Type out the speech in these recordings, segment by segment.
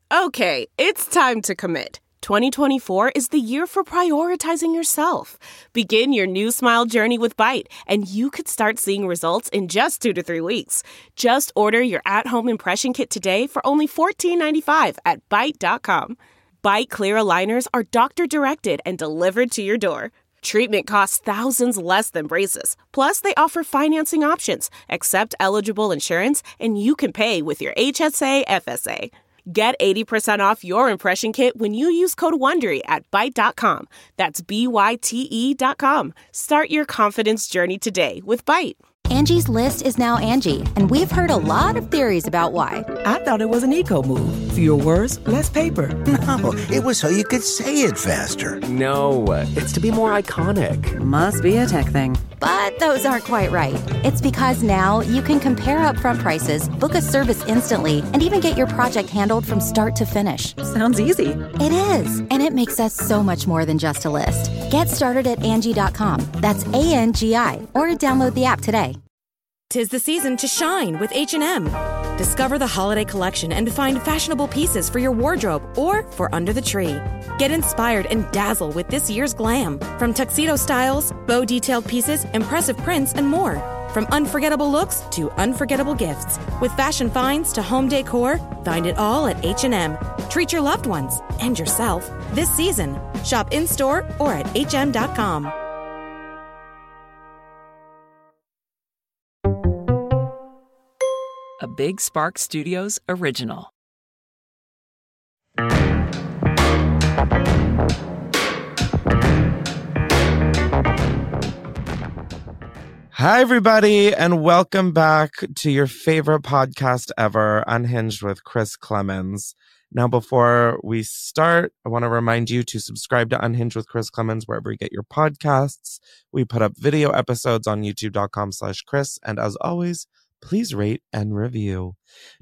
Okay, it's time to commit. 2024 is the year for prioritizing yourself. Begin your new smile journey with Byte, and you could start seeing results in just 2 to 3 weeks. Just order your at-home impression kit today for only $14.95 at Byte.com. Byte Clear aligners are doctor-directed and delivered to your door. Treatment costs thousands less than braces. Plus, they offer financing options, accept eligible insurance, and you can pay with your HSA FSA. Get 80% off your impression kit when you use code WONDERY at Byte.com. That's BYTE.com. Start your confidence journey today with Byte. Angie's List is now Angie, and we've heard a lot of theories about why. I thought it was an eco move. Fewer words, less paper. No, it was so you could say it faster. No, it's to be more iconic. Must be a tech thing. But those aren't quite right. It's because now you can compare upfront prices, book a service instantly, and even get your project handled from start to finish. Sounds easy. It is, and it makes us so much more than just a list. Get started at Angie.com. That's ANGI, or download the app today. 'Tis the season to shine with H&M. Discover the holiday collection and find fashionable pieces for your wardrobe or for under the tree. Get inspired and dazzle with this year's glam. From tuxedo styles, bow detailed pieces, impressive prints, and more. From unforgettable looks to unforgettable gifts. With fashion finds to home decor, find it all at H&M. Treat your loved ones and yourself this season. Shop in-store or at hm.com. A Big Spark Studios original. Hi, everybody, and welcome back to your favorite podcast ever, Unhinged with Chris Klemens. Now, before we start, I want to remind you to subscribe to Unhinged with Chris Klemens wherever you get your podcasts. We put up video episodes on youtube.com/Chris, and as always, please rate and review.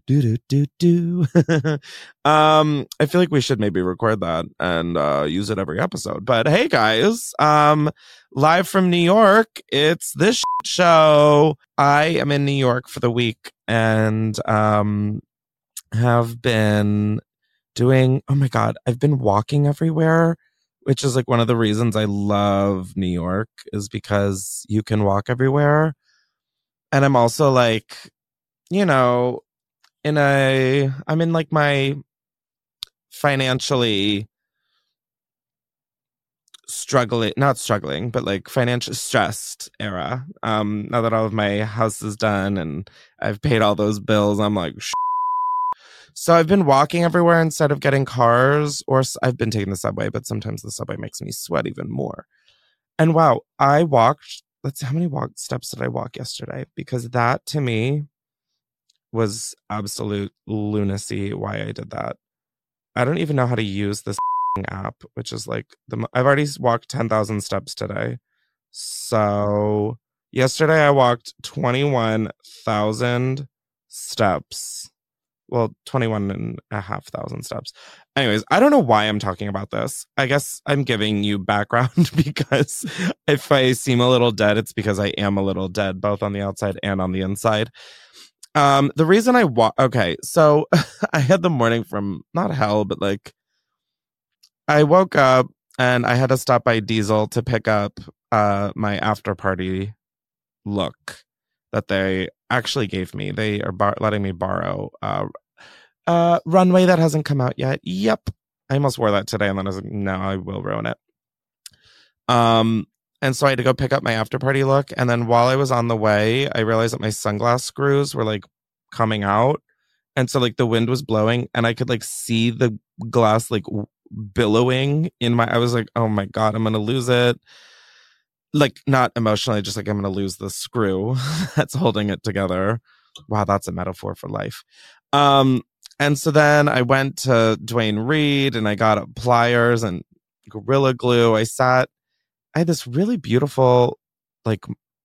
I feel like we should maybe record that and use it every episode. But hey, guys, live from New York, it's this show. I am in New York for the week and have been doing, oh my God, I've been walking everywhere, which is like one of the reasons I love New York is because you can walk everywhere. And I'm also like, you know, I'm in like my financially not struggling, but like financially stressed era. Now that all of my house is done and I've paid all those bills, I'm like, so I've been walking everywhere instead of getting cars, or I've been taking the subway, but sometimes the subway makes me sweat even more. And wow, I walked. Let's see, how many steps did I walk yesterday? Because that to me was absolute lunacy why I did that. I don't even know how to use this app, which is like, I've already walked 10,000 steps today. So yesterday I walked 21,000 steps. Well, 21,500 steps. Anyways, I don't know why I'm talking about this. I guess I'm giving you background because if I seem a little dead, it's because I am a little dead, both on the outside and on the inside. The reason okay, so I had the morning from, not hell, but like, I woke up and I had to stop by Diesel to pick up my after party look that they actually gave me. They are letting me borrow runway that hasn't come out yet. Yep. I almost wore that today and then I was like, no, I will ruin it. And so I had to go pick up my after party look. And then while I was on the way, I realized that my sunglass screws were like coming out. And so like the wind was blowing and I could like see the glass like billowing I was like, oh my God, I'm going to lose it. Like not emotionally, just like I'm going to lose the screw that's holding it together. Wow, that's a metaphor for life. And so then I went to Dwayne Reed and I got pliers and Gorilla Glue. I had this really beautiful like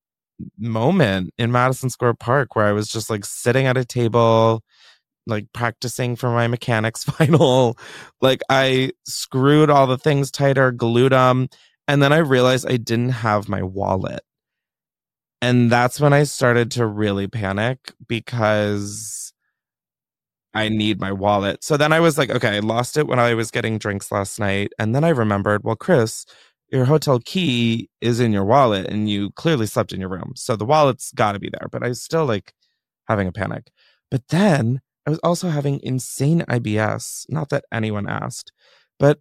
moment in Madison Square Park where I was just like sitting at a table, like practicing for my mechanics final. Like I screwed all the things tighter, glued them. And then I realized I didn't have my wallet. And that's when I started to really panic because I need my wallet. So then I was like, okay, I lost it when I was getting drinks last night. And then I remembered, well, Chris, your hotel key is in your wallet and you clearly slept in your room. So the wallet's got to be there. But I was still like having a panic. But then I was also having insane IBS. Not that anyone asked, but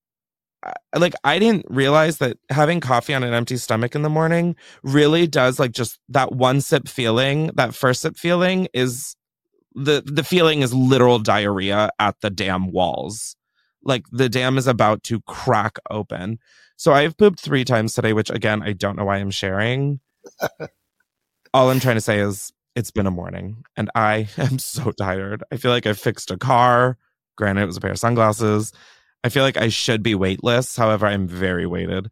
I didn't realize that having coffee on an empty stomach in the morning really does like just that one sip feeling, that first sip feeling is the feeling is literal diarrhea at the dam walls. Like the dam is about to crack open. So I've pooped 3 times today, which again, I don't know why I'm sharing. All I'm trying to say is it's been a morning and I am so tired. I feel like I fixed a car. Granted, it was a pair of sunglasses. I feel like I should be weightless. However, I'm very weighted.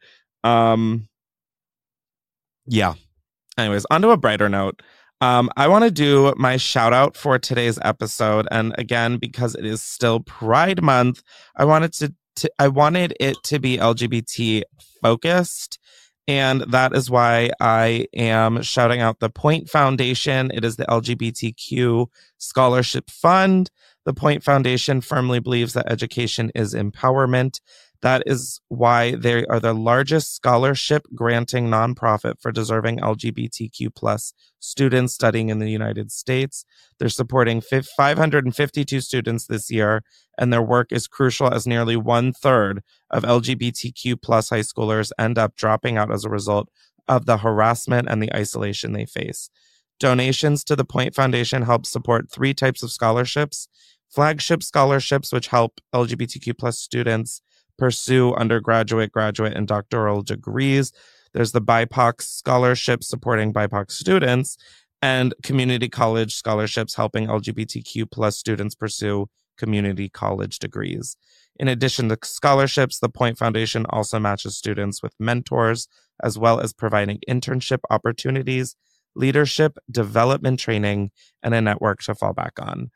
Yeah. Anyways, on to a brighter note. I want to do my shout out for today's episode. And again, because it is still Pride Month, I wanted it to be LGBT focused. And that is why I am shouting out the Point Foundation. It is the LGBTQ Scholarship Fund. The Point Foundation firmly believes that education is empowerment. That is why they are the largest scholarship granting nonprofit for deserving LGBTQ plus students studying in the United States. They're supporting 552 students this year, and their work is crucial as nearly 1/3 of LGBTQ plus high schoolers end up dropping out as a result of the harassment and the isolation they face. Donations to the Point Foundation help support 3 types of scholarships: flagship scholarships, which help LGBTQ plus students pursue undergraduate, graduate, and doctoral degrees. There's the BIPOC scholarship supporting BIPOC students, and community college scholarships helping LGBTQ plus students pursue community college degrees. In addition to scholarships, the Point Foundation also matches students with mentors, as well as providing internship opportunities, leadership, development training, and a network to fall back on.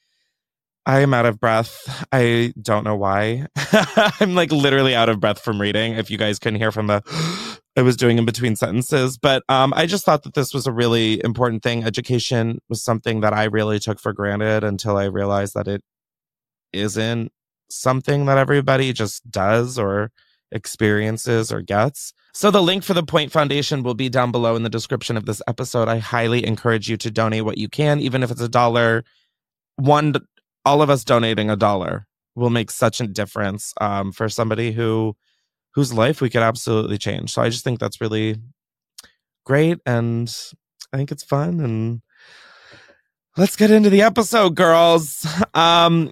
I am out of breath. I don't know why. I'm like literally out of breath from reading. If you guys couldn't hear from the I was doing in between sentences. But I just thought that this was a really important thing. Education was something that I really took for granted until I realized that it isn't something that everybody just does or experiences or gets. So the link for the Point Foundation will be down below in the description of this episode. I highly encourage you to donate what you can, even if it's $1. All of us donating $1 will make such a difference for somebody whose life we could absolutely change. So I just think that's really great, and I think it's fun. And let's get into the episode, girls. I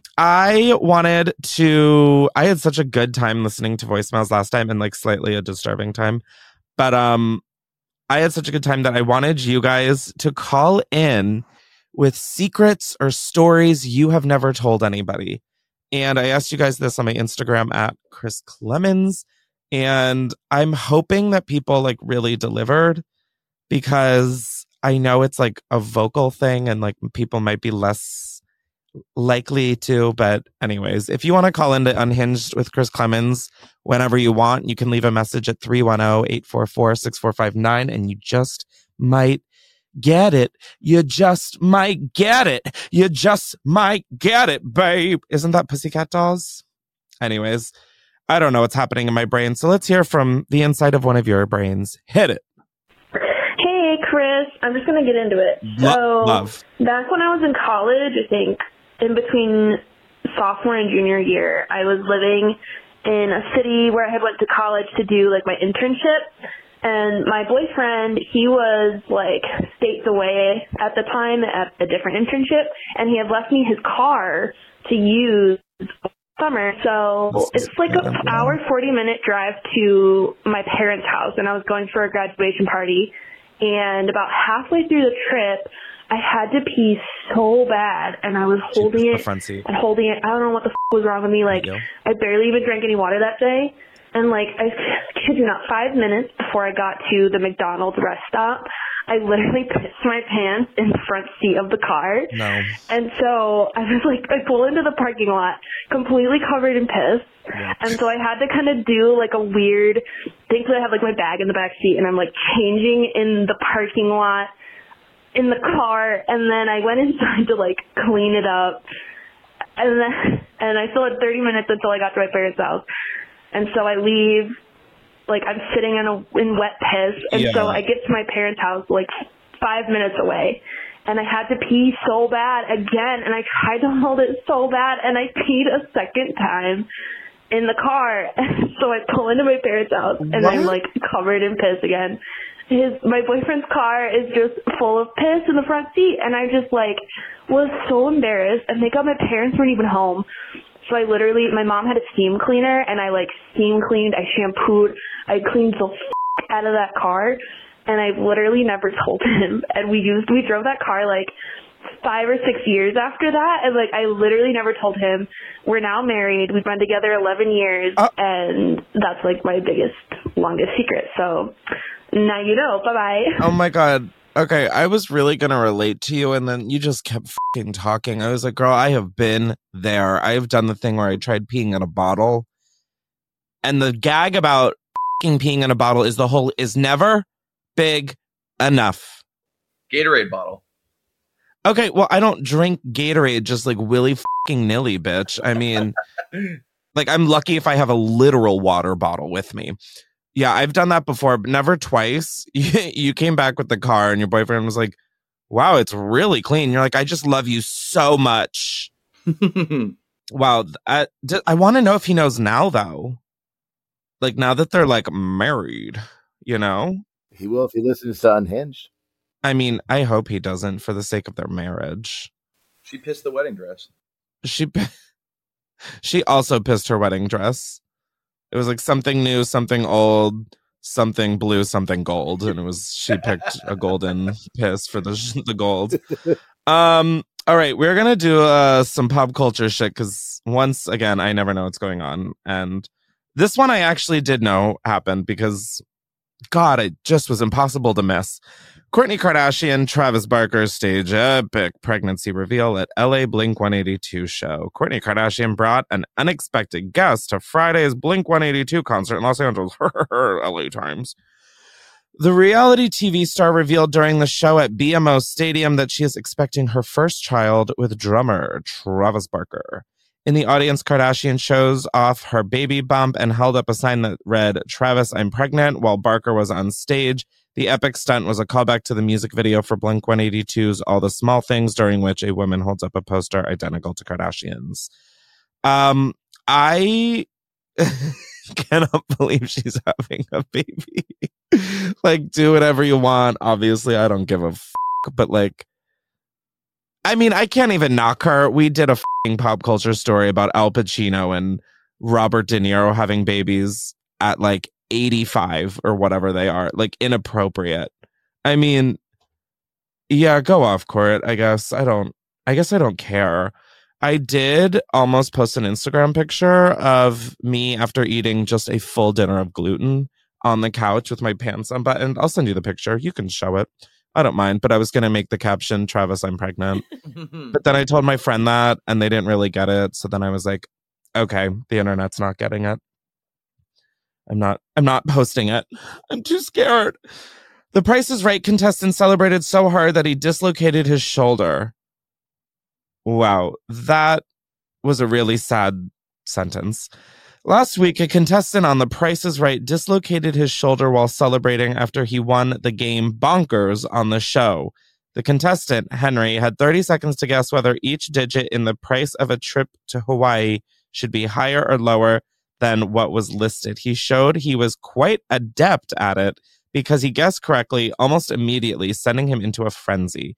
had such a good time listening to voicemails last time, and like slightly a disturbing time, but I had such a good time that I wanted you guys to call in with secrets or stories you have never told anybody. And I asked you guys this on my Instagram at Chris Clemens. And I'm hoping that people like really delivered, because I know it's like a vocal thing and like people might be less likely to. But anyways, if you want to call into Unhinged with Chris Clemens whenever you want, you can leave a message at 310-844-6459 and you just might get it. You just might get it. You just might get it, babe. Isn't that Pussycat Dolls? Anyways, I don't know what's happening in my brain, so let's hear from the inside of one of your brains. Hit it. Hey, Chris. I'm just going to get into it. Love. Back when I was in college, I think in between sophomore and junior year, I was living in a city where I had went to college to do like my internship. And my boyfriend, he was like states away at the time at a different internship, and he had left me his car to use summer. So it's like an hour, 40-minute drive to my parents' house, and I was going for a graduation party. And about halfway through the trip, I had to pee so bad, and I was holding it and holding it. I don't know what the was wrong with me. Like, I barely even drank any water that day. And, like, I kid you not, 5 minutes before I got to the McDonald's rest stop, I literally pissed my pants in the front seat of the car. No. And so I was, like, I pull into the parking lot completely covered in piss. Yeah. And so I had to kind of do, like, a weird, thankfully I have, like, my bag in the back seat, and I'm, like, changing in the parking lot in the car. And then I went inside to, like, clean it up. And I still had 30 minutes until I got to my parents' house. And so I leave, like I'm sitting in wet piss. And so I get to my parents' house like 5 minutes away. And I had to pee so bad again. And I tried to hold it so bad. And I peed a second time in the car. So I pull into my parents' house and I'm like covered in piss again. My boyfriend's car is just full of piss in the front seat, and I just like was so embarrassed. And thank God my parents weren't even home. So my mom had a steam cleaner, and I like steam cleaned, I shampooed, I cleaned the out of that car, and I literally never told him. And we drove that car like 5 or 6 years after that, and like I literally never told him. We're now married. We've been together 11 years, and that's like my longest secret. So now you know. Bye-bye. Oh my God. Okay, I was really going to relate to you, and then you just kept fucking talking. I was like, girl, I have been there. I have done the thing where I tried peeing in a bottle. And the gag about fucking peeing in a bottle is never big enough. Gatorade bottle. Okay, well, I don't drink Gatorade just like willy fucking nilly, bitch. I mean, like, I'm lucky if I have a literal water bottle with me. Yeah, I've done that before, but never twice. You came back with the car and your boyfriend was like, wow, it's really clean. You're like, I just love you so much. Wow. I want to know if he knows now, though. Like, now that they're, like, married, you know? He will if he listens to Unhinged. I mean, I hope he doesn't for the sake of their marriage. She pissed the wedding dress. She also pissed her wedding dress. It was like something new, something old, something blue, something gold. And she picked a golden piss for the gold. All right, we're going to do some pop culture shit because once again, I never know what's going on. And this one I actually did know happened because, God, it just was impossible to miss. Kourtney Kardashian, Travis Barker stage epic pregnancy reveal at LA Blink-182 show. Kourtney Kardashian brought an unexpected guest to Friday's Blink-182 concert in Los Angeles. LA Times. The reality TV star revealed during the show at BMO Stadium that she is expecting her first child with drummer Travis Barker. In the audience, Kardashian shows off her baby bump and held up a sign that read, "Travis, I'm pregnant," while Barker was on stage. The epic stunt was a callback to the music video for Blink-182's All the Small Things, during which a woman holds up a poster identical to Kardashian's. I cannot believe she's having a baby. Like, do whatever you want. Obviously, I don't give a fuck, but like, I mean, I can't even knock her. We did a fucking pop culture story about Al Pacino and Robert De Niro having babies at like 85 or whatever they are. Like, inappropriate. I mean, yeah, go off, Court. I guess I don't care. I did almost post an Instagram picture of me after eating just a full dinner of gluten on the couch with my pants unbuttoned. I'll send you the picture. You can show it. I don't mind, but I was going to make the caption, "Travis, I'm pregnant." But then I told my friend that, and they didn't really get it. So then I was like, okay, the internet's not getting it. I'm not posting it. I'm too scared. The Price is Right contestant celebrated so hard that he dislocated his shoulder. Wow, that was a really sad sentence. Last week, a contestant on The Price is Right dislocated his shoulder while celebrating after he won the game Bonkers on the show. The contestant, Henry, had 30 seconds to guess whether each digit in the price of a trip to Hawaii should be higher or lower than what was listed. He showed he was quite adept at it because he guessed correctly almost immediately, sending him into a frenzy.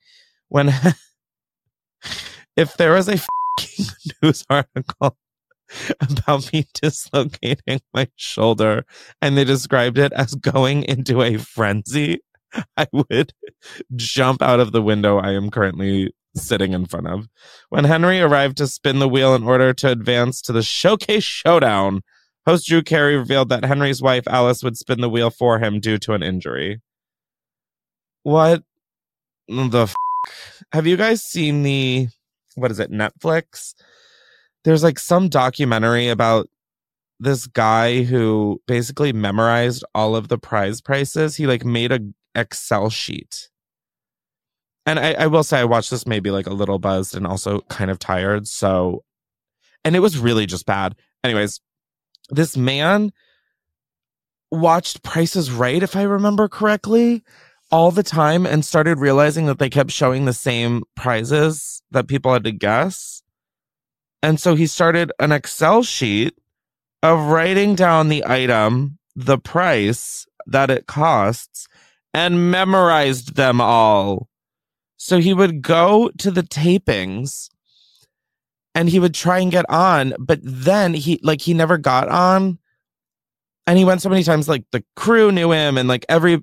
If there was a news article about me dislocating my shoulder and they described it as going into a frenzy, I would jump out of the window I am currently sitting in front of. When Henry arrived to spin the wheel in order to advance to the Showcase Showdown, host Drew Carey revealed that Henry's wife Alice would spin the wheel for him due to an injury. What the f***? Have you guys seen the, what is it, Netflix? There's like some documentary about this guy who basically memorized all of the prize prices. He like made a Excel sheet. And I will say I watched this maybe like a little buzzed and also kind of tired. So And it was really just bad. Anyways, this man watched Price is Right, if I remember correctly, all the time and started realizing that they kept showing the same prizes that people had to guess. And so he started an Excel sheet of writing down the item, the price that it costs, and memorized them all. So he would go to the tapings and he would try and get on, but then he never got on. And he went so many times, like the crew knew him and like every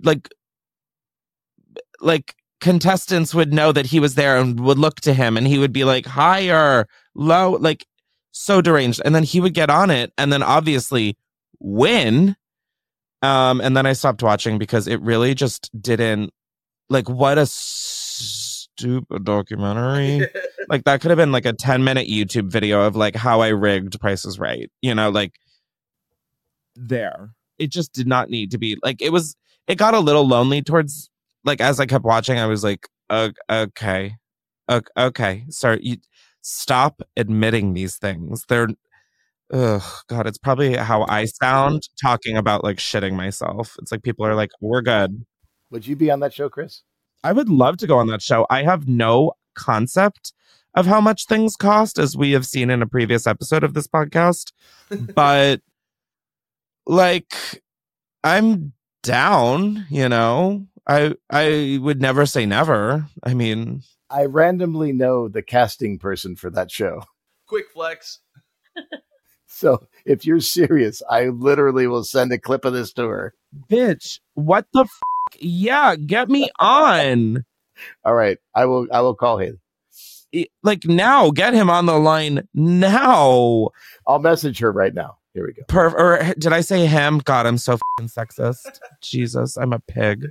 like contestants would know that he was there and would look to him and he would be like higher, low, like so deranged. And then he would get on it and then obviously win. And then I stopped watching because it really just didn't, like, what a stupid documentary. Like that could have been like a 10-minute YouTube video of like how I rigged Price is Right. You know, like there. It just did not need to be like, it got a little lonely towards, like, as I kept watching, I was like, okay. Sorry, you stop admitting these things. They're, God, it's probably how I sound talking about like shitting myself. It's like people are like, we're good. Would you be on that show, Chris? I would love to go on that show. I have no concept of how much things cost, as we have seen in a previous episode of this podcast. But like, I'm down, you know. I would never say never. I mean, I randomly know the casting person for that show. Quick flex. So if you're serious, I literally will send a clip of this to her. Bitch, what the Yeah, get me on. All right, I will call him. Like now, get him on the line now. I'll message her right now. Here we go. Or did I say him? God, I'm so f***ing sexist. Jesus, I'm a pig.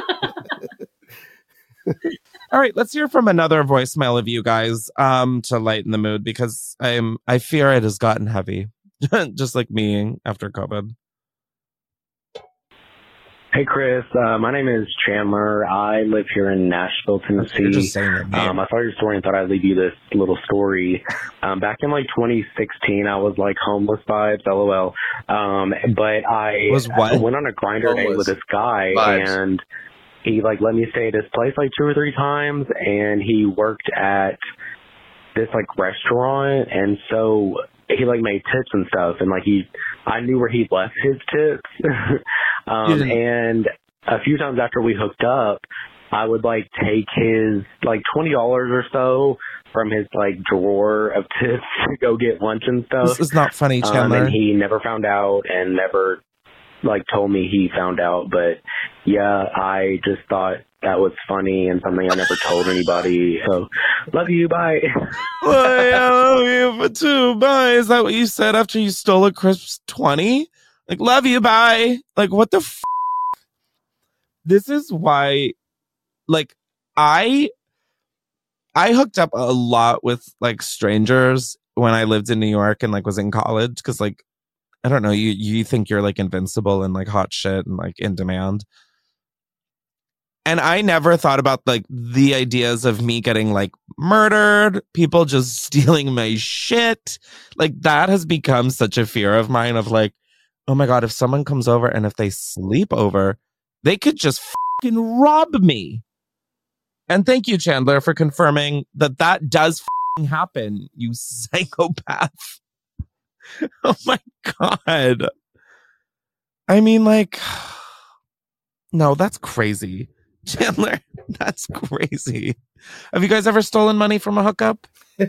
All right, let's hear from another voicemail of you guys to lighten the mood, because I fear it has gotten heavy, just like me after COVID. Hey, Chris. My name is Chandler. I live here in Nashville, Tennessee. I saw your story and thought I'd leave you this little story. Back in like 2016, I was like homeless vibes, LOL. But I went on a grinder date with this guy and he like let me stay at his place like 2 or 3 times, and he worked at this like restaurant, and so he like made tips and stuff, and like I knew where he left his tips. And a few times after we hooked up, I would like take his like $20 or so from his like drawer of tips to go get lunch and stuff. This is not funny, Chandler. And he never found out and never like told me he found out. But yeah, I just thought that was funny and something I never told anybody. So love you, bye. Well, I love you for 2, bye. Is that what you said after you stole a crisp 20? Like, love you, bye. Like, what the f***? This is why, like, I hooked up a lot with, like, strangers when I lived in New York and, like, was in college. Because, like, I don't know, you think you're, like, invincible and, like, hot shit and, like, in demand. And I never thought about, like, the ideas of me getting, like, murdered, people just stealing my shit. Like, that has become such a fear of mine of, like, oh my God, if someone comes over and if they sleep over, they could just fucking rob me. And thank you, Chandler, for confirming that does fucking happen, you psychopath. Oh my God. I mean, like, no, that's crazy. Chandler, that's crazy. Have you guys ever stolen money from a hookup?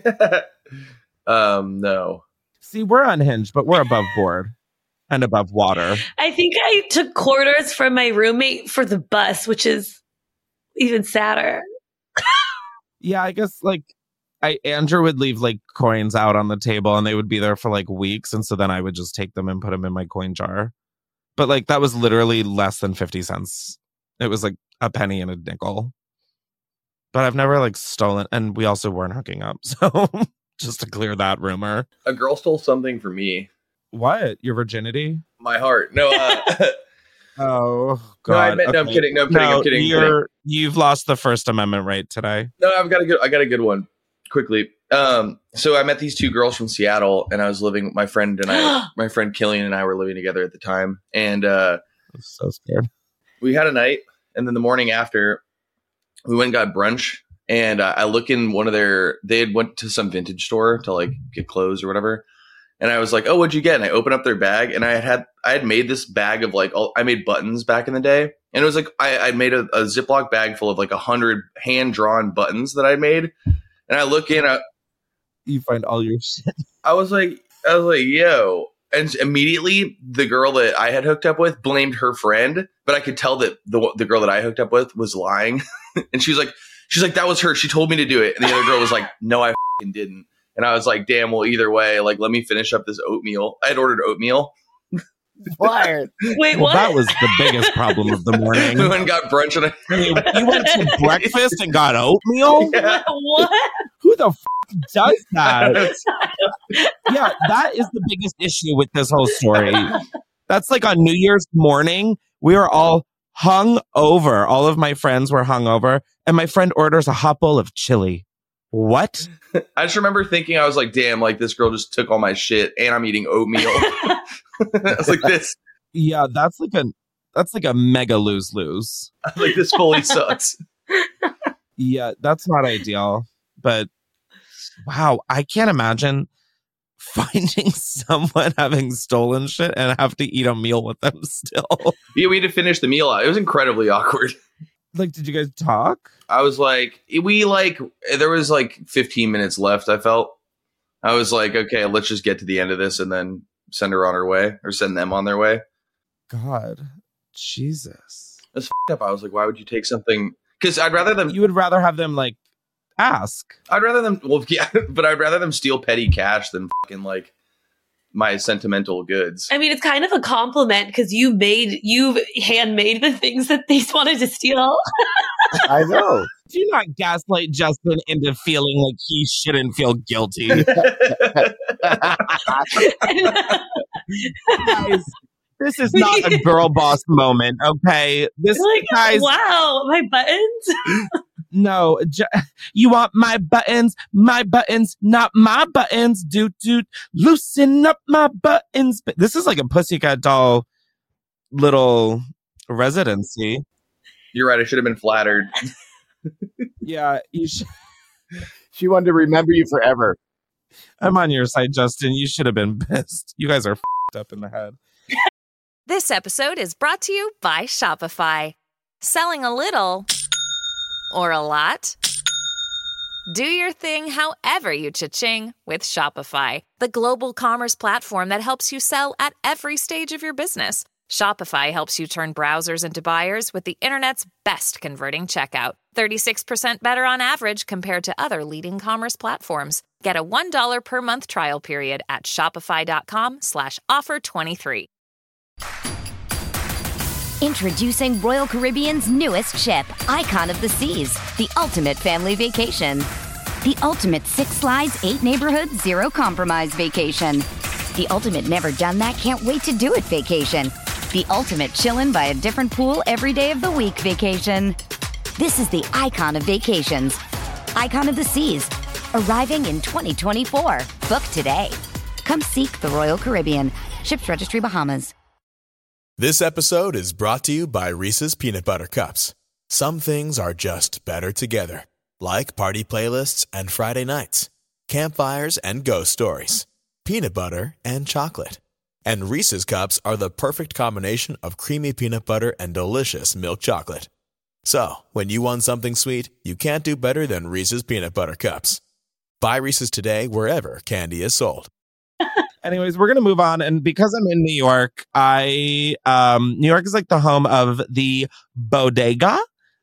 No. See, we're unhinged, but we're above board. And above water. I think I took quarters from my roommate for the bus, which is even sadder. Yeah, I guess like Andrew would leave like coins out on the table and they would be there for like weeks. And so then I would just take them and put them in my coin jar. But like that was literally less than 50 cents. It was like a penny and a nickel. But I've never like stolen. And we also weren't hooking up. So just to clear that rumor. A girl stole something for me. What? Your virginity? My heart. No. Oh God. No, I'm kidding. No, I'm kidding. You've lost the First Amendment right today. No, I got a good one. Quickly. So I met these two girls from Seattle, and I was living. My friend Killian and I were living together at the time, and I'm so scared. We had a night, and then the morning after, we went and got brunch. And I look in one of they had went to some vintage store to like get clothes or whatever. And I was like, oh, what'd you get? And I opened up their bag, and I had made this bag of like, I made buttons back in the day. And it was like, I made a Ziploc bag full of like 100 hand drawn buttons that I made. And I look in, you find all your shit. I was like, yo. And immediately the girl that I had hooked up with blamed her friend, but I could tell that the girl that I hooked up with was lying. And she's like, that was her. She told me to do it. And the other girl was like, no, I f***ing didn't. And I was like, damn, well, either way, like, let me finish up this oatmeal. I had ordered oatmeal. Wired. Wait, well, what? That was the biggest problem of the morning. We went and got brunch. And you went to breakfast and got oatmeal? Yeah. What? Who the does that? Yeah, that is the biggest issue with this whole story. That's like on New Year's morning, we were all hung over. All of my friends were hung over, and my friend orders a hot bowl of chili. What? I just remember thinking, I was like, damn, like this girl just took all my shit and I'm eating oatmeal. I was like, this. Yeah, that's like a mega lose-lose. Like this fully sucks. Yeah, that's not ideal. But wow, I can't imagine finding someone having stolen shit and have to eat a meal with them still. Yeah, we had to finish the meal out. It was incredibly awkward. Like, did you guys talk? I was like, there was like 15 minutes left, I felt. I was like, okay, let's just get to the end of this and then send her on her way, or send them on their way. God, Jesus. That's f***ed up. I was like, why would you take something? Because I'd rather them... You would rather have them, like, ask. I'd rather them... Well, yeah, but I'd rather them steal petty cash than fucking, like, my sentimental goods. I mean, it's kind of a compliment because you've handmade the things that they wanted to steal. I know. Do not gaslight Justin into feeling like he shouldn't feel guilty. Guys, this is not a girl boss moment, okay? This like, guys, wow, my buttons. No, you want my buttons, not my buttons. Doot, loosen up my buttons. This is like a Pussycat Doll little residency. You're right. I should have been flattered. Yeah, you should. She wanted to remember you forever. I'm on your side, Justin. You should have been pissed. You guys are f***ed up in the head. This episode is brought to you by Shopify. Selling a little or a lot? Do your thing however you cha-ching with Shopify, the global commerce platform that helps you sell at every stage of your business. Shopify helps you turn browsers into buyers with the internet's best converting checkout. 36% better on average compared to other leading commerce platforms. Get a $1 per month trial period at shopify.com/offer23. Introducing Royal Caribbean's newest ship, Icon of the Seas, the ultimate family vacation. The ultimate 6 slides, 8 neighborhoods, 0 compromise vacation. The ultimate never done that, can't wait to do it vacation. The ultimate chillin' by a different pool every day of the week vacation. This is the Icon of vacations. Icon of the Seas, arriving in 2024. Book today. Come seek the Royal Caribbean. Ships Registry, Bahamas. This episode is brought to you by Reese's Peanut Butter Cups. Some things are just better together, like party playlists and Friday nights, campfires and ghost stories, peanut butter and chocolate. And Reese's Cups are the perfect combination of creamy peanut butter and delicious milk chocolate. So, when you want something sweet, you can't do better than Reese's Peanut Butter Cups. Buy Reese's today wherever candy is sold. Anyways, we're going to move on. And because I'm in New York, New York is like the home of the bodega.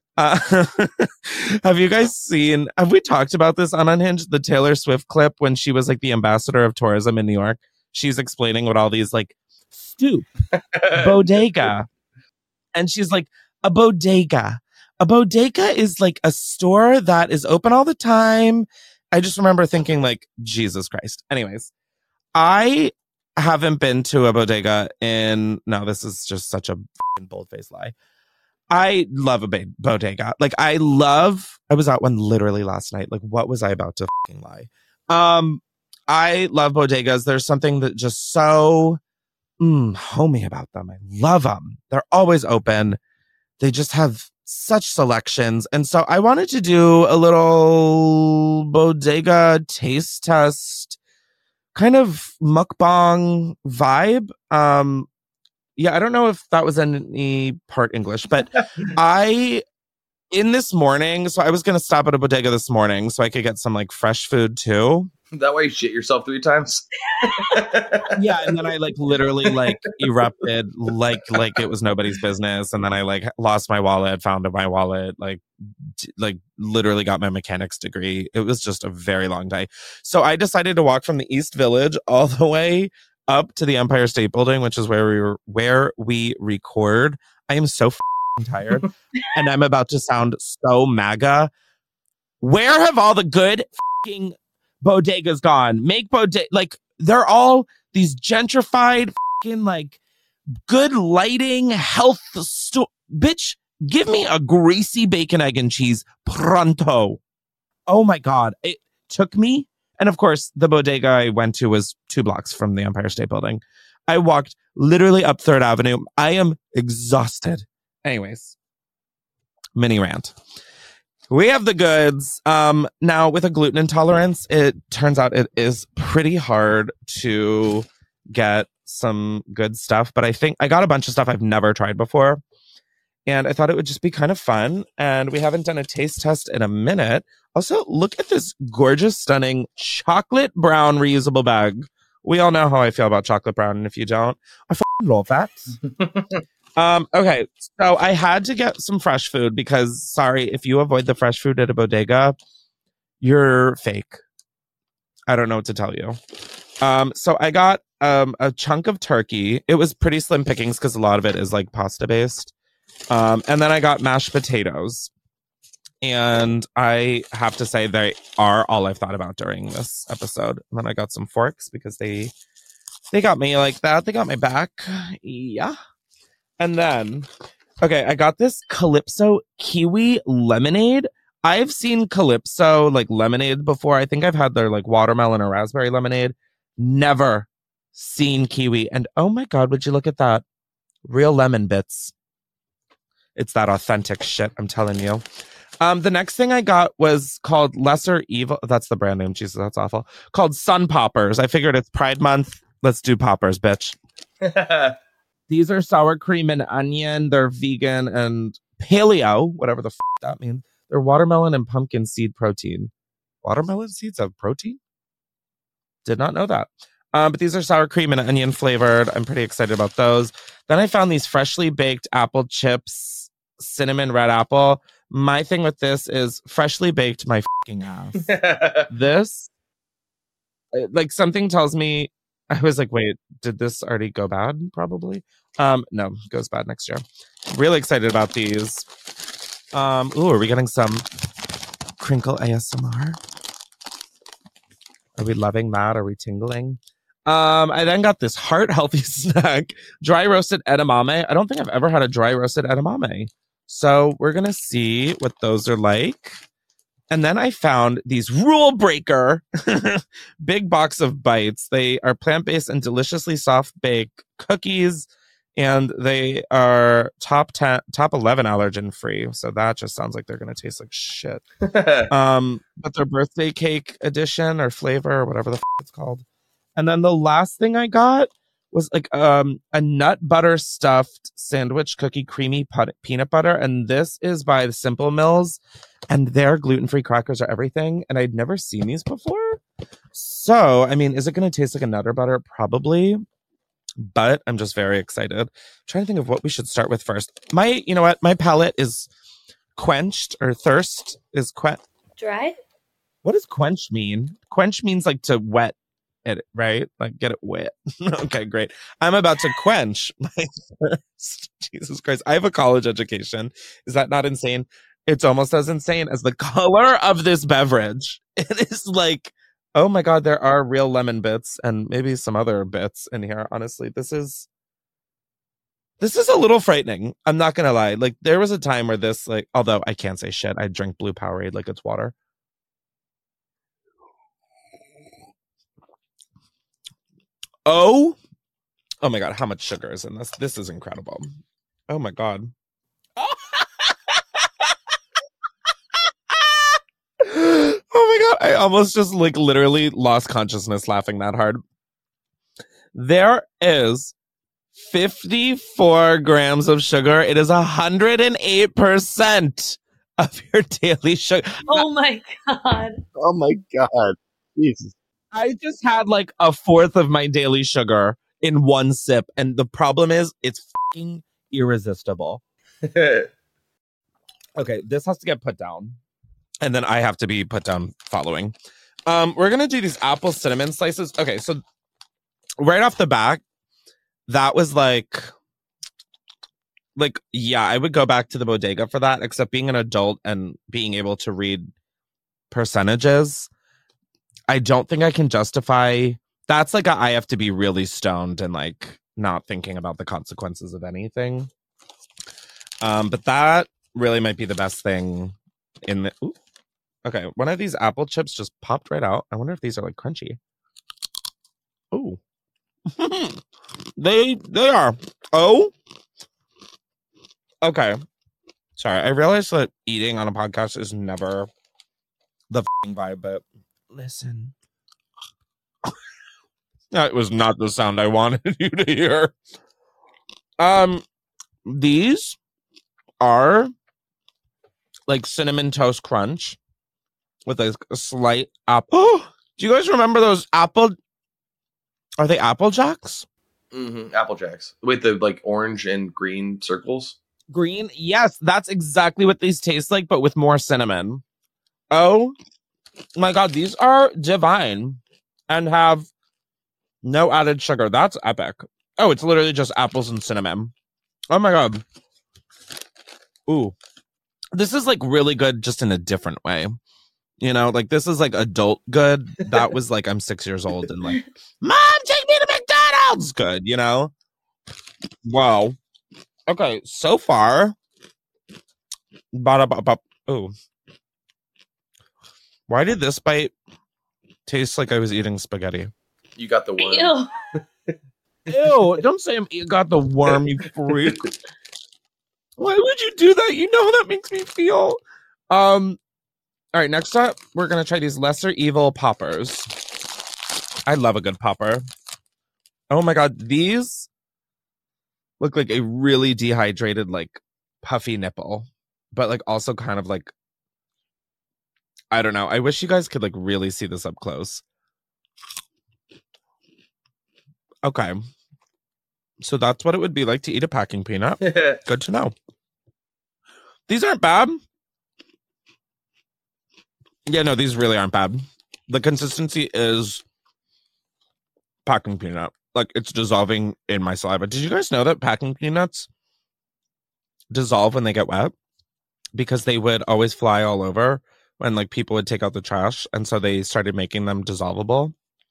Have you guys seen, have we talked about this on Unhinged, the Taylor Swift clip when she was like the ambassador of tourism in New York? She's explaining what all these like stoop, bodega. And she's like, a bodega. A bodega is like a store that is open all the time. I just remember thinking like, Jesus Christ. Anyways. I haven't been to a bodega no, this is just such a bold-faced lie. I love a bodega. Like, I was at one literally last night. Like, what was I about to lie? I love bodegas. There's something that just so homey about them. I love them. They're always open. They just have such selections. And so I wanted to do a little bodega taste test, kind of mukbang vibe. Yeah, I don't know if that was any part English, but in this morning, so I was going to stop at a bodega this morning so I could get some like fresh food too. That way you shit yourself 3 times. Yeah, and then I like literally like erupted like it was nobody's business, and then I like lost my wallet, found my wallet, like literally got my mechanics degree. It was just a very long day. So I decided to walk from the East Village all the way up to the Empire State Building, which is where we record. I am so tired, and I'm about to sound so MAGA. Where have all the good bodegas gone? Make bodega, like they're all these gentrified like good lighting health bitch, give me a greasy bacon, egg, and cheese pronto. Oh my god, it took me, and of course the bodega I went to was 2 blocks from the Empire State Building. I walked literally up 3rd Avenue. I am exhausted. Anyways, mini rant. We have the goods. Now, with a gluten intolerance, it turns out it is pretty hard to get some good stuff. But I think I got a bunch of stuff I've never tried before. And I thought it would just be kind of fun. And we haven't done a taste test in a minute. Also, look at this gorgeous, stunning chocolate brown reusable bag. We all know how I feel about chocolate brown. And if you don't, I fucking love that. Okay, so I had to get some fresh food because, sorry, if you avoid the fresh food at a bodega, you're fake. I don't know what to tell you. So I got a chunk of turkey. It was pretty slim pickings because a lot of it is like pasta based. And then I got mashed potatoes. And I have to say they are all I've thought about during this episode. And then I got some forks because they got me like that. They got my back. Yeah. And then, okay, I got this Calypso kiwi lemonade. I've seen Calypso like lemonade before. I think I've had their like watermelon or raspberry lemonade. Never seen kiwi. And oh my God, would you look at that? Real lemon bits. It's that authentic shit, I'm telling you. The next thing I got was called Lesser Evil. That's the brand name. Jesus, that's awful. Called Sun Poppers. I figured it's Pride Month. Let's do poppers, bitch. These are sour cream and onion. They're vegan and paleo, whatever the that means. They're watermelon and pumpkin seed protein. Watermelon seeds have protein? Did not know that. But these are sour cream and onion flavored. I'm pretty excited about those. Then I found these freshly baked apple chips, cinnamon red apple. My thing with this is freshly baked my fucking ass. This, like, something tells me, I was like, wait, did this already go bad? Probably. No, it goes bad next year. Really excited about these. Ooh, are we getting some crinkle ASMR? Are we loving that? Are we tingling? I then got this heart healthy snack, dry roasted edamame. I don't think I've ever had a dry roasted edamame. So we're going to see what those are like. And then I found these Rule Breaker big box of bites. They are plant-based and deliciously soft-baked cookies. And they are top 11 allergen free. So that just sounds like they're going to taste like shit. But their birthday cake edition or flavor or whatever the it's called. And then the last thing I got was like a nut butter stuffed sandwich cookie creamy peanut butter. And this is by the Simple Mills. And their gluten-free crackers are everything. And I'd never seen these before. So, I mean, is it going to taste like a Nutter Butter? Probably. But I'm just very excited. I'm trying to think of what we should start with first. You know what? My palate is quenched, or thirst is dry. What does quench mean? Quench means like to wet it, right? Like get it wet. Okay, great. I'm about to quench my thirst. Jesus Christ. I have a college education. Is that not insane? It's almost as insane as the color of this beverage. It is like, oh my God, there are real lemon bits and maybe some other bits in here. Honestly, this is a little frightening. I'm not going to lie. Like there was a time where this, like, although I can't say shit, I drink Blue Powerade like it's water. Oh my God, how much sugar is in this? This is incredible. Oh my God. Oh my God, I almost just like literally lost consciousness laughing that hard. There is 54 grams of sugar. It is 108% of your daily sugar. Oh my God. Oh my God. Jesus. I just had like a fourth of my daily sugar in one sip. And the problem is it's fucking irresistible. Okay, this has to get put down. And then I have to be put down following. We're going to do these apple cinnamon slices. Okay, so right off the bat, that was like, yeah, I would go back to the bodega for that, except being an adult and being able to read percentages, I don't think I can justify. That's like I have to be really stoned and like not thinking about the consequences of anything. But that really might be the best thing in the... Ooh. Okay, one of these apple chips just popped right out. I wonder if these are like crunchy. Ooh. They are. Oh. Okay. Sorry, I realized that eating on a podcast is never the vibe, but listen. That was not the sound I wanted you to hear. These are like Cinnamon Toast Crunch with a slight apple. Do you guys remember those apple? Are they Apple Jacks? Mm-hmm. Apple Jacks with the like orange and green circles. Green, yes, that's exactly what these taste like, but with more cinnamon. Oh my God, these are divine and have no added sugar. That's epic. Oh, it's literally just apples and cinnamon. Oh my God. Ooh, this is like really good, just in a different way. You know, like this is like adult good. That was like I'm 6 years old and like, Mom, take me to McDonald's. Good, you know. Wow. Okay, so far. Oh, why did this bite taste like I was eating spaghetti? You got the worm. Ew. Ew! Don't say I got the worm, you freak. Why would you do that? You know how that makes me feel. All right, next up, we're going to try these Lesser Evil poppers. I love a good popper. Oh my God, these look like a really dehydrated, like, puffy nipple. But, like, also kind of like, I don't know. I wish you guys could, like, really see this up close. Okay. So that's what it would be like to eat a packing peanut. Good to know. These aren't bad. Yeah, no, these really aren't bad. The consistency is packing peanut. Like, it's dissolving in my saliva. Did you guys know that packing peanuts dissolve when they get wet? Because they would always fly all over when, like, people would take out the trash. And so they started making them dissolvable.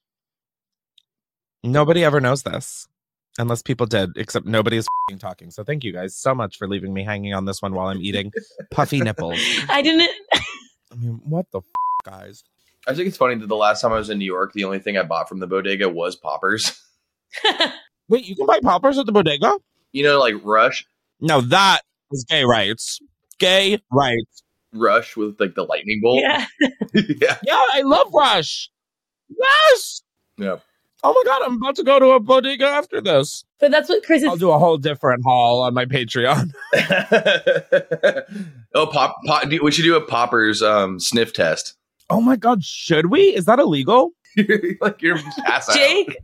Nobody ever knows this. Unless people did, except nobody is talking. So thank you guys so much for leaving me hanging on this one while I'm eating puffy nipples. I didn't... I mean, what the guys? I think it's funny that the last time I was in New York, the only thing I bought from the bodega was poppers. Wait, you can buy poppers at the bodega? You know, like Rush? No, that is gay rights. Gay rights. Rush with like the lightning bolt? Yeah. Yeah. Yeah, I love Rush. Yes! Yeah. Oh my God, I'm about to go to a bodega after this. But that's what Chris is... I'll do a whole different haul on my Patreon. We should do a poppers sniff test. Oh my God, should we? Is that illegal? Like you're pass out. Jake?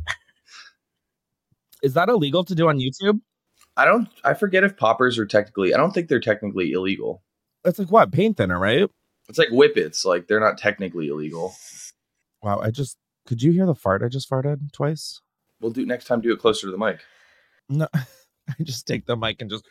Is that illegal to do on YouTube? I forget if poppers are technically, I don't think they're technically illegal. It's like what? Paint thinner, right? It's like whippets. Like they're not technically illegal. Wow, could you hear the fart I just farted twice? We'll do next time, do it closer to the mic. No, I just take the mic and just...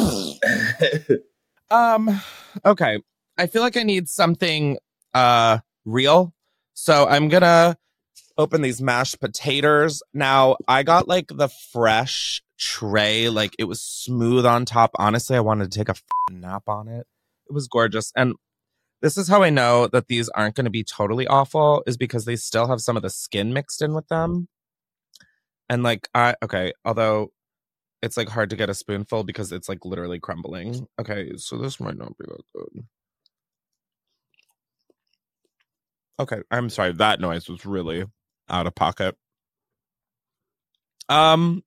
Okay. I feel like I need something real. So I'm gonna open these mashed potatoes. Now, I got like the fresh tray. Like it was smooth on top. Honestly, I wanted to take a nap on it. It was gorgeous. And this is how I know that these aren't going to be totally awful, is because they still have some of the skin mixed in with them. And like, although it's like hard to get a spoonful because it's like literally crumbling. Okay, so this might not be that good. Okay, I'm sorry. That noise was really out of pocket. Wow,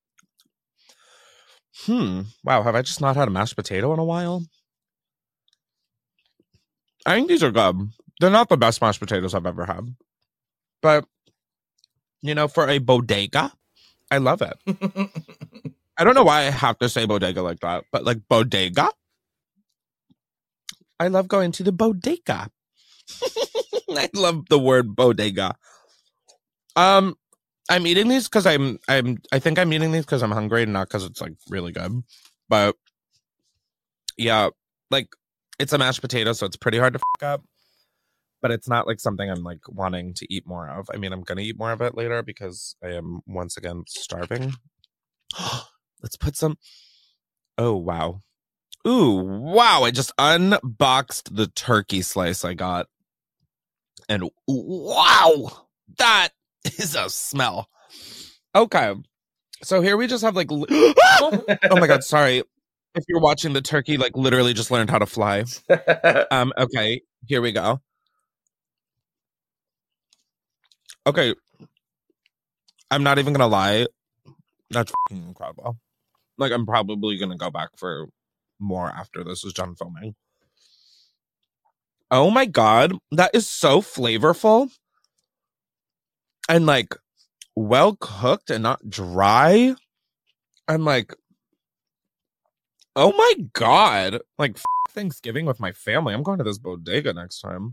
have I just not had a mashed potato in a while? I think these are good. They're not the best mashed potatoes I've ever had. But, you know, for a bodega, I love it. I don't know why I have to say bodega like that, but like bodega? I love going to the bodega. I love the word bodega. I'm eating these because I think I'm eating these because I'm hungry and not because it's like really good. But yeah, like it's a mashed potato, so it's pretty hard to fuck up. But it's not like something I'm like wanting to eat more of. I mean, I'm gonna eat more of it later because I am once again starving. Let's put some. Oh wow. Ooh, wow. I just unboxed the turkey slice I got. And wow, that is a smell. Okay. So here we just have like, oh my God, sorry. If you're watching, the turkey like literally just learned how to fly. Okay, here we go. Okay. I'm not even gonna lie. That's fucking incredible. Like, I'm probably gonna go back for more after this is done filming. Oh my God, that is so flavorful and like well cooked and not dry. I'm like, oh my God, like Thanksgiving with my family. I'm going to this bodega next time.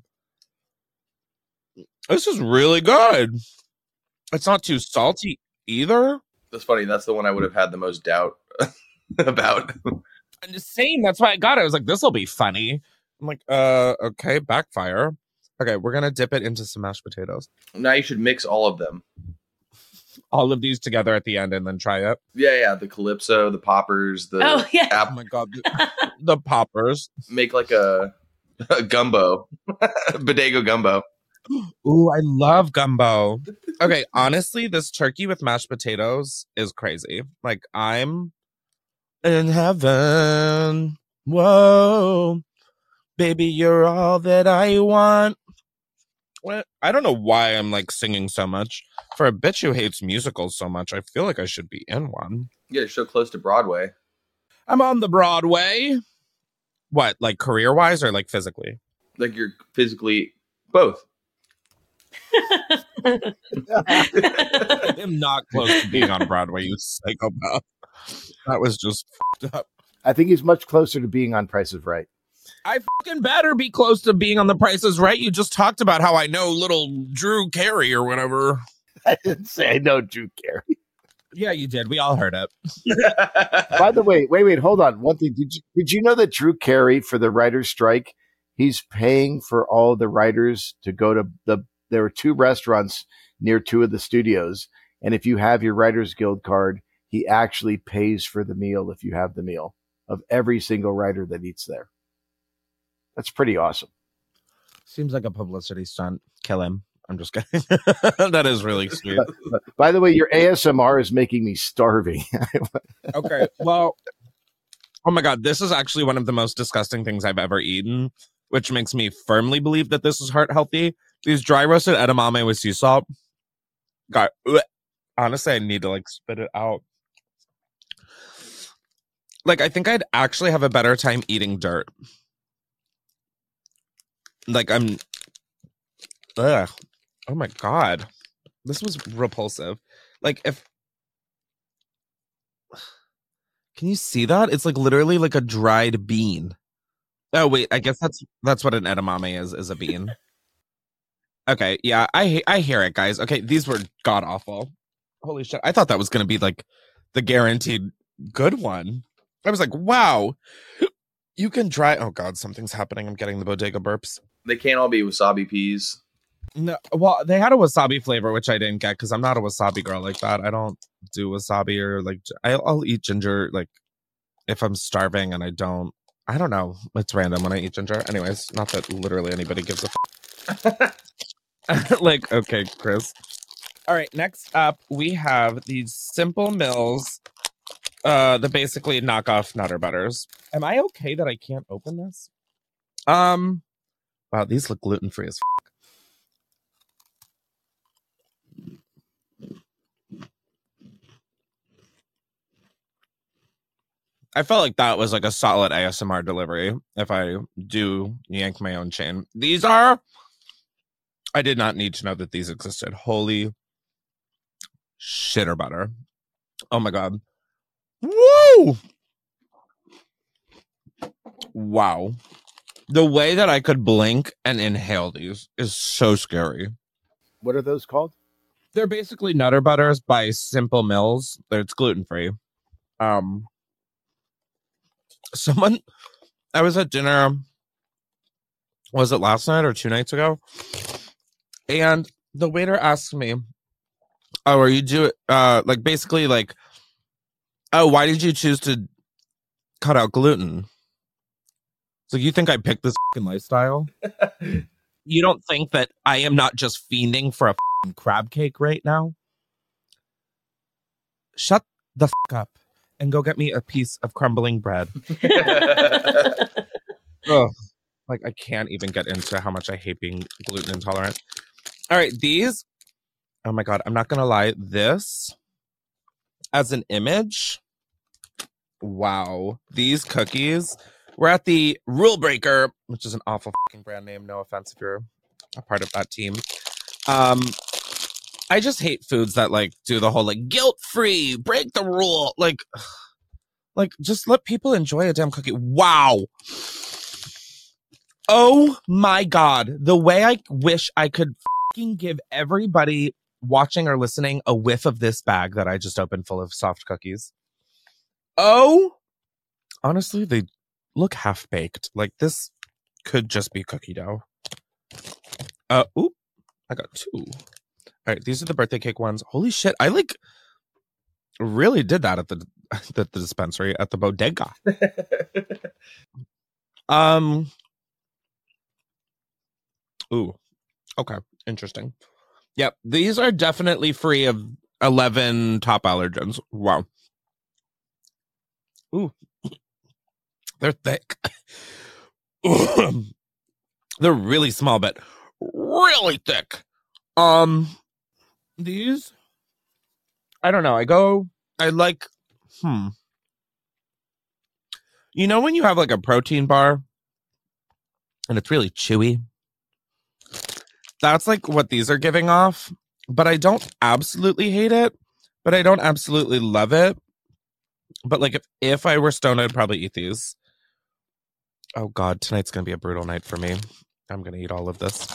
This is really good. It's not too salty either. That's funny. That's the one I would have had the most doubt about. I'm just saying, that's why I got it. I was like, this will be funny. I'm like, okay, backfire. Okay, we're gonna dip it into some mashed potatoes. Now you should mix all of them. All of these together at the end and then try it. Yeah. The Calypso, the poppers, the oh my God, the poppers. Make like a gumbo, bodega gumbo. Ooh, I love gumbo. Okay, honestly, this turkey with mashed potatoes is crazy. Like, I'm in heaven. Whoa. Baby, you're all that I want. What? I don't know why I'm like singing so much. For a bitch who hates musicals so much, I feel like I should be in one. Yeah, you're so close to Broadway. I'm on the Broadway. What, like career-wise or like physically? Like you're physically both. I am not close to being on Broadway, you psychopath. That was just fucked up. I think he's much closer to being on Price is Right. I fucking better be close to being on The Price is Right. You just talked about how I know little Drew Carey or whatever. I didn't say I know Drew Carey. Yeah, you did. We all heard it. By the way, wait, hold on. One thing. Did you know that Drew Carey, for the writer's strike, he's paying for all the writers to go to there were 2 restaurants near 2 of the studios. And if you have your Writers Guild card, he actually pays for the meal if you have the meal of every single writer that eats there. That's pretty awesome. Seems like a publicity stunt. Kill him. I'm just kidding. That is really sweet. By the way, your ASMR is making me starving. Okay. Well, oh my God. This is actually one of the most disgusting things I've ever eaten, which makes me firmly believe that this is heart healthy. These dry roasted edamame with sea salt. God, honestly, I need to like spit it out. Like, I think I'd actually have a better time eating dirt. Like, ugh. Oh my God. This was repulsive. Like, can you see that? It's like literally like a dried bean. Oh wait, I guess that's what an edamame is a bean. Okay, yeah, I hear it, guys. Okay, these were god awful. Holy shit. I thought that was gonna be like the guaranteed good one. I was like, wow. You can try. Oh God, something's happening. I'm getting the bodega burps. They can't all be wasabi peas. No, well, they had a wasabi flavor, which I didn't get because I'm not a wasabi girl like that. I don't do wasabi or like I'll eat ginger like if I'm starving and I don't know. It's random when I eat ginger. Anyways, not that literally anybody gives a like, okay, Chris. All right, next up, we have these Simple Mills, the basically knockoff Nutter Butters. Am I okay that I can't open this? Wow, these look gluten-free as I felt like that was like a solid ASMR delivery if I do yank my own chain. These are... I did not need to know that these existed. Holy shitter butter. Oh my God. Woo! Wow. The way that I could blink and inhale these is so scary. What are those called? They're basically Nutter Butters by Simple Mills. It's gluten-free. Someone, I was at dinner, was it last night or 2 nights ago? And the waiter asked me, oh, are you like basically like, oh, why did you choose to cut out gluten? So you think I picked this fucking lifestyle? You don't think that I am not just fiending for a fucking crab cake right now? Shut the fuck up and go get me a piece of crumbling bread. Ugh. Like, I can't even get into how much I hate being gluten intolerant. All right, these. Oh my God, I'm not going to lie. This, as an image, wow. These cookies, we're at the Rule Breaker, which is an awful fucking brand name. No offense if you're a part of that team. I just hate foods that, like, do the whole, like, guilt-free, break the rule. Like, just let people enjoy a damn cookie. Wow. Oh my God. The way I wish I could fucking give everybody watching or listening a whiff of this bag that I just opened full of soft cookies. Oh, honestly, they look half-baked. Like, this could just be cookie dough. Ooh, I got 2. All right, these are the birthday cake ones. Holy shit, I, like, really did that at the dispensary, at the bodega. Ooh, okay, interesting. Yep, these are definitely free of 11 top allergens. Wow. Ooh, they're thick. They're really small, but really thick. These, I don't know. I like, you know when you have like a protein bar and it's really chewy? That's like what these are giving off, but I don't absolutely hate it, but I don't absolutely love it. But like if I were stoned, I'd probably eat these. Oh God, tonight's going to be a brutal night for me. I'm going to eat all of this.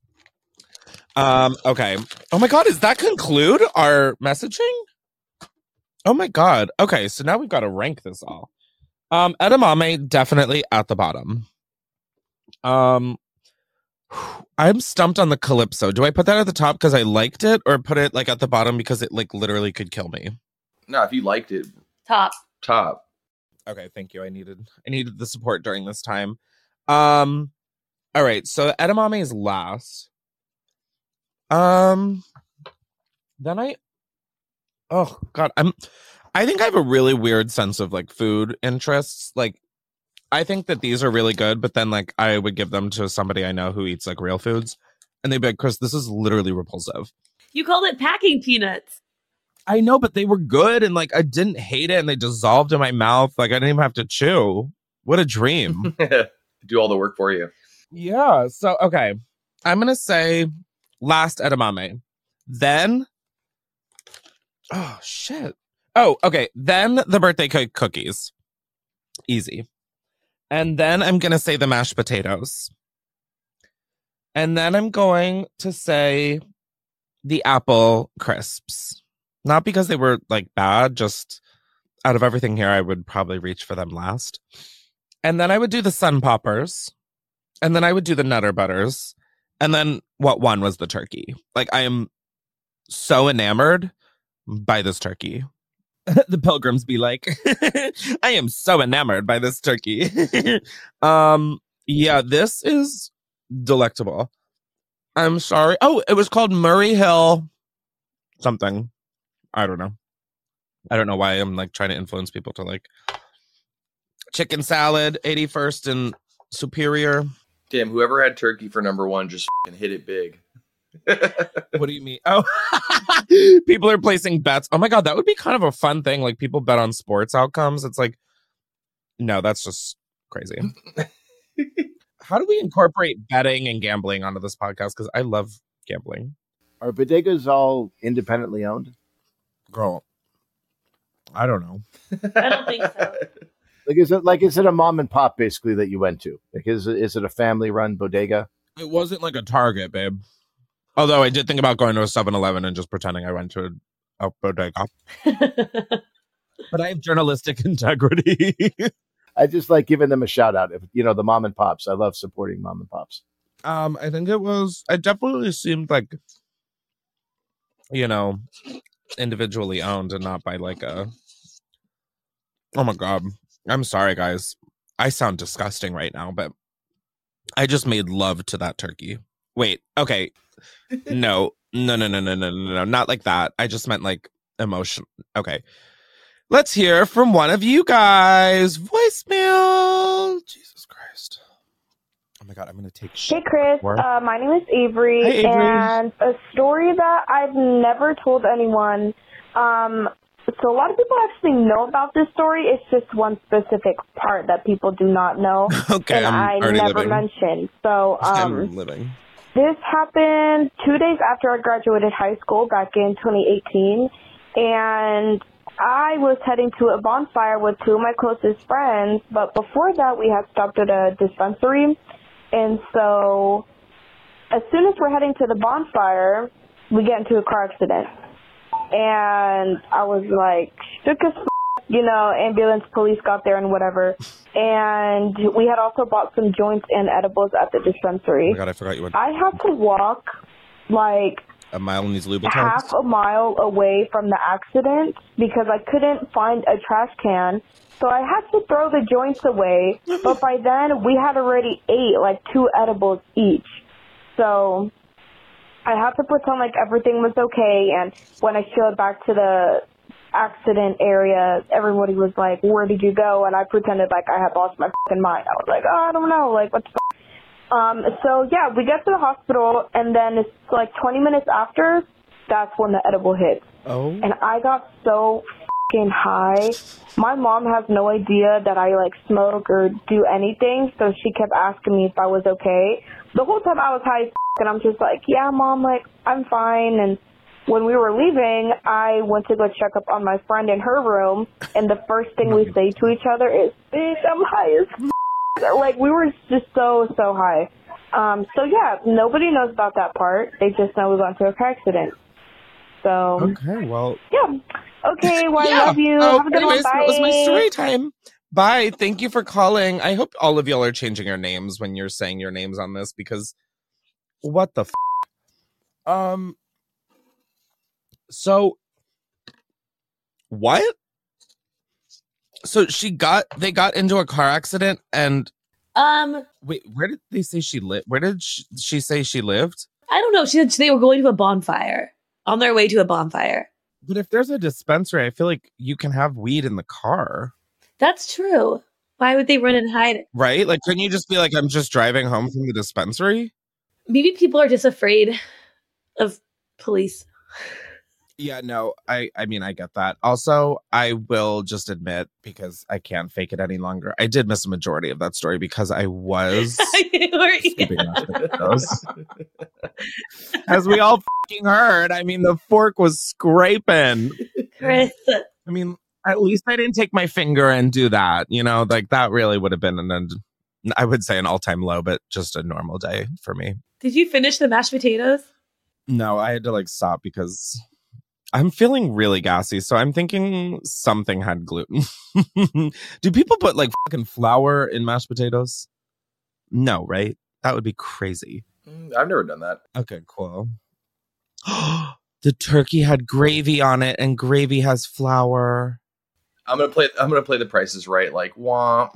Okay. Oh my God, does that conclude our messaging? Oh my God. Okay, so now we've got to rank this all. Edamame definitely at the bottom. I'm stumped on the Calypso. Do I put that at the top because I liked it, or put it like at the bottom because it like literally could kill me? No, if you liked it, top. Okay, thank you. I needed the support during this time. All right, so edamame is last. Then oh God, I think I have a really weird sense of like food interests. Like, I think that these are really good, but then like I would give them to somebody I know who eats like real foods, and they'd be like, Chris, this is literally repulsive. You called it packing peanuts. I know, but they were good, and like I didn't hate it, and they dissolved in my mouth. Like I didn't even have to chew. What a dream. Do all the work for you. Yeah. So okay, I'm gonna say last edamame. Then, oh shit. Oh, okay. Then the birthday cake cookies. Easy. And then I'm gonna say the mashed potatoes. And then I'm going to say the apple crisps. Not because they were like bad, just out of everything here, I would probably reach for them last. And then I would do the Sun Poppers. And then I would do the Nutter Butters. And then what won was the turkey. Like, I am so enamored by this turkey. The pilgrims be like, I am so enamored by this turkey. Yeah, this is delectable. I'm sorry. Oh, it was called Murray Hill something. I don't know. I don't know why I'm like trying to influence people to like chicken salad, 81st and Superior. Damn, whoever had turkey for number one just fucking hit it big. What do you mean? Oh, people are placing bets. Oh my God, that would be kind of a fun thing. Like people bet on sports outcomes. It's like, no, that's just crazy. How do we incorporate betting and gambling onto this podcast? Because I love gambling. Are bodegas all independently owned? Girl, I don't know. I don't think so. Is it a mom and pop basically that you went to? Like, is it a family run bodega? It wasn't like a Target, babe. Although I did think about going to a 7-Eleven and just pretending I went to a bodega. But I have journalistic integrity. I just like giving them a shout out. If the mom and pops. I love supporting mom and pops. I think it definitely seemed like, individually owned and not by like a, oh my God. I'm sorry, guys. I sound disgusting right now, but I just made love to that turkey. Wait, okay. No. Not like that. I just meant like emotion. Okay. Let's hear from one of you guys. Voicemail. Jesus Christ. Oh my God, I'm going to take Hey, Chris. My name is Avery. Hey, Avery. And a story that I've never told anyone. So a lot of people actually know about this story. It's just one specific part that people do not know. Okay, and I never mentioned. So I'm living. This happened 2 days after I graduated high school back in 2018. And I was heading to a bonfire with two of my closest friends. But before that, we had stopped at a dispensary. And so as soon as we're heading to the bonfire, we get into a car accident. And I was like, shook as ambulance, police got there and whatever. And we had also bought some joints and edibles at the dispensary. Oh my God, I forgot you went. I had to walk like a mile in these Louboutins? half a mile away from the accident because I couldn't find a trash can. So I had to throw the joints away. But by then, we had already ate like 2 edibles each. So I had to pretend like everything was okay. And when I showed back to the accident area, everybody was like, where did you go? And I pretended like I had lost my fucking mind. I was like, I don't know. Like, what the fuck? So yeah, we get to the hospital, and then it's like 20 minutes after, that's when the edible hits. Oh. And I got so fucking high. My mom has no idea that I like smoke or do anything, so she kept asking me if I was okay. The whole time I was high as and I'm just like, yeah, Mom, like, I'm fine. And when we were leaving, I went to go check up on my friend in her room, and the first thing we say to each other is, bitch, I'm high as like, we were just so high. So yeah, nobody knows about that part. They just know we went to a car accident. So okay, well, yeah. Okay, well, yeah. I love you. Have a good one. Bye. That was my story time. Bye. Thank you for calling. I hope all of y'all are changing your names when you're saying your names on this, because what the so what? So they got into a car accident and wait, where did they say she lived? Where did she say she lived? I don't know. She said they were going to a bonfire, on their way to a bonfire. But if there's a dispensary, I feel like you can have weed in the car. That's true. Why would they run and hide it? Right? Like, couldn't you just be like, I'm just driving home from the dispensary? Maybe people are just afraid of police. Yeah, no, I mean, I get that. Also, I will just admit, because I can't fake it any longer, I did miss a majority of that story because I was skipping those. As we all fucking heard, I mean, the fork was scraping. Chris. I mean, at least I didn't take my finger and do that. You know, like that really would have been I would say an all-time low, but just a normal day for me. Did you finish the mashed potatoes? No, I had to like stop because I'm feeling really gassy, so I'm thinking something had gluten. Do people put like fucking flour in mashed potatoes? No, right? That would be crazy. I've never done that. Okay, cool. The turkey had gravy on it, and gravy has flour. I'm gonna play The Price is Right, like womp.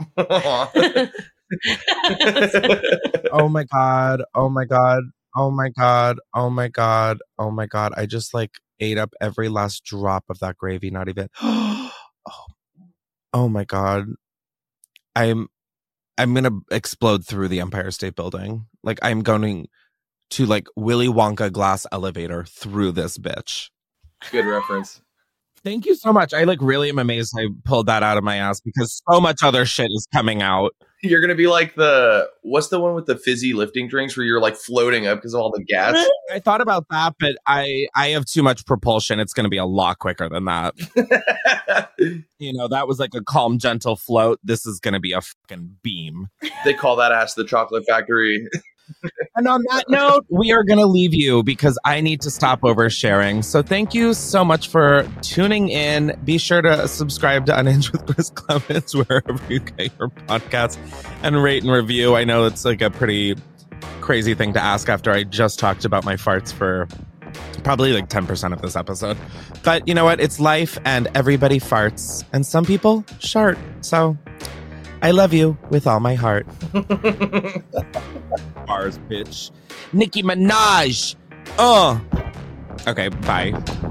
Oh my god! Oh my god! Oh my god! Oh my god! Oh my god! I just like ate up every last drop of that gravy. Not even. Oh my God. I'm gonna explode through the Empire State Building. Like, I'm going to like Willy Wonka glass elevator through this bitch. Good reference. Thank you so much. I like really am amazed I pulled that out of my ass because so much other shit is coming out. You're gonna be like what's the one with the fizzy lifting drinks where you're like floating up because of all the gas? I thought about that, but I have too much propulsion. It's gonna be a lot quicker than that. You know, that was like a calm, gentle float. This is gonna be a fucking beam. They call that ass the chocolate factory. And on that note, we are going to leave you because I need to stop oversharing. So thank you so much for tuning in. Be sure to subscribe to Unhinged with Chris Clemens wherever you get your podcasts and rate and review. I know it's like a pretty crazy thing to ask after I just talked about my farts for probably like 10% of this episode. But you know what? It's life and everybody farts and some people shart. So I love you with all my heart. Bars, bitch. Nicki Minaj. Okay, bye.